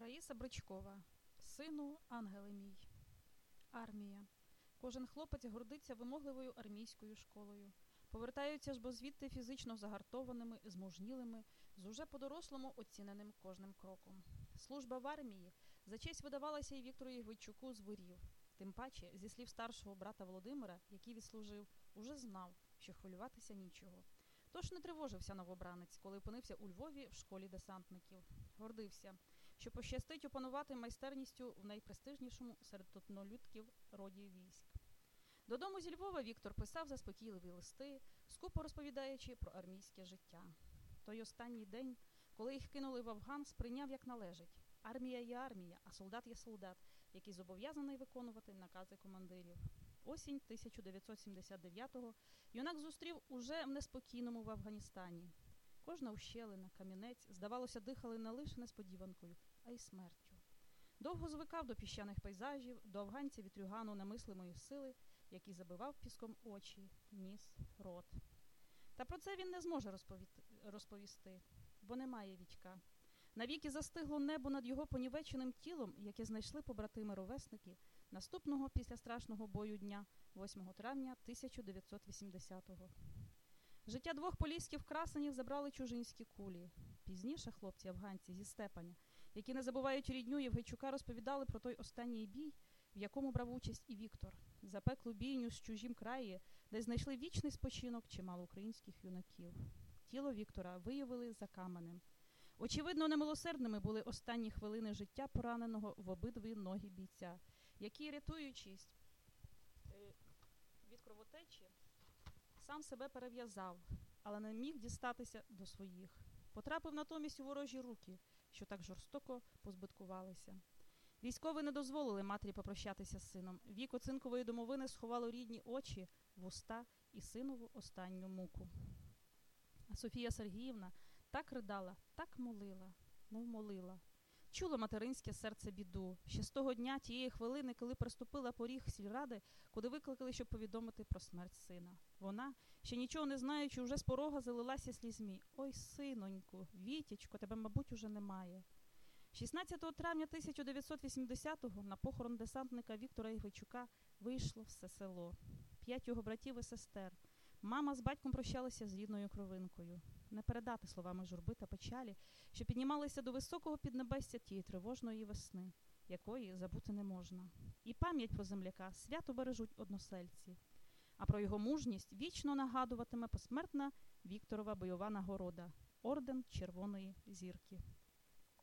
Раїса Бричкова. Сину, ангеле мій. Армія. Кожен хлопець гордиться вимогливою армійською школою. Повертаються ж бо звідти фізично загартованими, змужнілими, з уже по-дорослому оціненим кожним кроком. Служба в армії за честь видавалася і Віктору Єгвійчуку з Ворів. Тим паче, зі слів старшого брата Володимира, який відслужив, уже знав, що хвилюватися нічого. Тож не тривожився новобранець, коли опинився у Львові в школі десантників. Гордився, що пощастить опанувати майстерністю в найпрестижнішому серед однолюдків роді військ. Додому зі Львова Віктор писав заспокійливі листи, скупо розповідаючи про армійське життя. Той останній день, коли їх кинули в Афган, сприйняв як належить. Армія є армія, а солдат є солдат, який зобов'язаний виконувати накази командирів. Осінь 1979-го юнак зустрів уже в неспокійному в Афганістані. Кожна ущелина, камінець, здавалося, дихали не лише несподіванкою, а й смертю. Довго звикав до піщаних пейзажів, до афганця-вітрюгану немислимої сили, який забивав піском очі, ніс, рот. Та про це він не зможе розповісти, бо немає Вітька. Навіки застигло небо над його понівеченим тілом, яке знайшли побратими-ровесники наступного після страшного бою дня 8 травня 1980-го. Життя двох поліських красенів забрали чужинські кулі. Пізніше хлопці-афганці зі Степаня, які не забувають рідню Євгейчука, розповідали про той останній бій, в якому брав участь і Віктор. Запеклу бійню з чужім краї, де знайшли вічний спочинок чимало українських юнаків. Тіло Віктора виявили закаманим. Очевидно, немилосердними були останні хвилини життя пораненого в обидві ноги бійця, який, рятуючись від кровотечі, сам себе перев'язав, але не міг дістатися до своїх. Потрапив натомість у ворожі руки, що так жорстоко позбиткувалися. Військові не дозволили матері попрощатися з сином. Віко цинкової домовини сховало рідні очі, вуста і синову останню муку. А Софія Сергіївна так ридала, так молила, невмолила. Чуло материнське серце біду. Ще з того дня, тієї хвилини, коли приступила поріг сільради, куди викликали, щоб повідомити про смерть сина. Вона, ще нічого не знаючи, уже з порога залилася слізьми. «Ой, синоньку, Вітечко, тебе, мабуть, уже немає». 16 травня 1980-го на похорон десантника Віктора Єгвійчука вийшло все село. 5 його братів і сестер. Мама з батьком прощалися з рідною кровинкою. Не передати словами журби та печалі, що піднімалися до високого піднебестя тієї тривожної весни, якої забути не можна. І пам'ять про земляка свято бережуть односельці. А про його мужність вічно нагадуватиме посмертна Вікторова бойова нагорода – орден Червоної зірки.